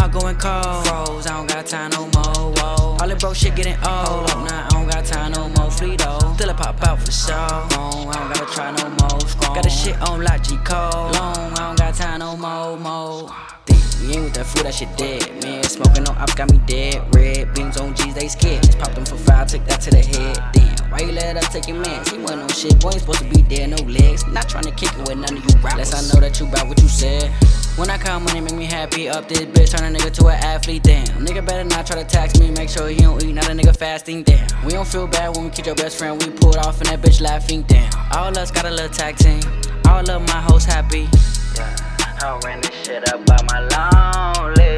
heart going cold. Froze, I don't got time no more. Whoa. All that broke shit getting old. Nah, I don't got time no more. Fleeto, still I pop out for sure. I don't gotta try no more. Got the shit on like G Cole. Long, I don't got time no more. We ain't with that food, that shit dead. Man, smoking on ops got me dead. Red beams on G's, they scared. Just popped them for 5, took that to the head. Damn, why you let us take your mans? He wasn't on shit, boy, ain't supposed to be there, no legs. Not trying to kick it with none of you rappers. Unless I know that you bout what you said. When I count money, make me happy. Up this bitch, turn a nigga to an athlete. Damn, nigga better not try to tax me. Make sure he don't eat, not a nigga fasting. Damn, we don't feel bad when we kick your best friend. We pulled off and that bitch laughing. Damn, all us got a little tag team. All of my hoes happy. Yeah, I ran this shit up by my lonely.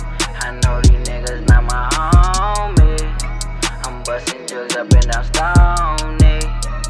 I know these niggas not my homie. I'm busting jugs up and down Stony.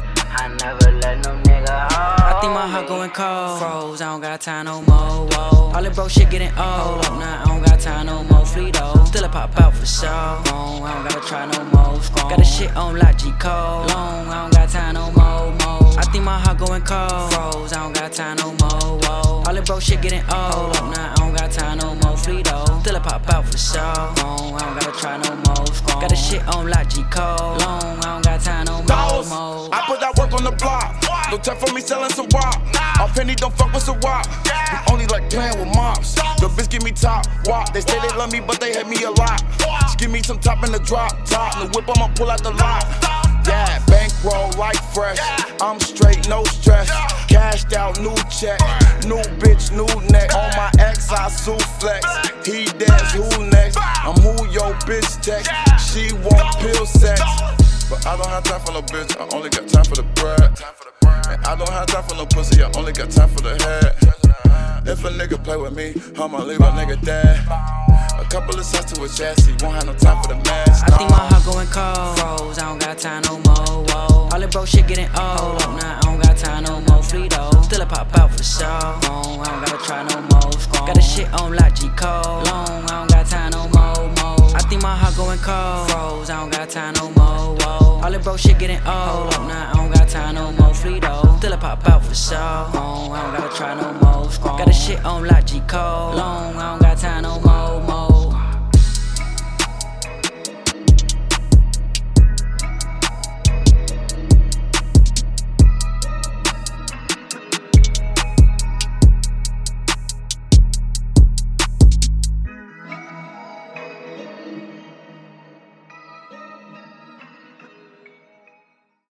I never let no nigga hold me. I think my heart going cold. Froze, I don't got time no more. Whoa. All that broke shit getting old. Nah, I don't got time no more. Fleeto, still I pop out for sure. I don't gotta try no more. Got the shit on like G Cole. Long, I don't got time no more. I think my heart going cold. Froze, I don't got time no more. Whoa. All that broke shit getting old. Nah, I don't got time no more. Fleeto, still I pop out for sure. I don't gotta try no more. Got the shit on like G Cole. Long, I don't got time no more. I put that work on the block. No time for me selling some wop. Off penny, don't fuck with some wop. We only like playing with mops. The bitch give me top wop. They say they love me, but they hate me a lot. Just give me some top in the drop top. The whip, I'ma pull out the lot. Yeah, bankroll like fresh. I'm straight, no stress. Cashed out, new check. New bitch, new neck. On my ex, I flex. He dance, who next? I'm who your bitch text. She want pill sex. But I don't have time for no bitch, I only got time for the bread. And I don't have time for no pussy, I only got time for the head. If a nigga play with me, I'ma leave a nigga dead. A couple of shots to a chassis, won't have no time for the mask. I think my heart going cold. Froze, I don't got time no more. Whoa. All that broke shit getting old. Nah, I don't got time no more. Fleeto, still I pop out for sure. I don't gotta try no more. Got the shit on like G Cole. Long, I don't got time no more. I think my heart going cold. Froze, I don't got time no more. Whoa. All that broke shit getting old. Nah, I don't got time no more. Fleeto, still I pop out for sure. I don't gotta try no more. Got the shit on like G Cole. Long, I don't got time no more.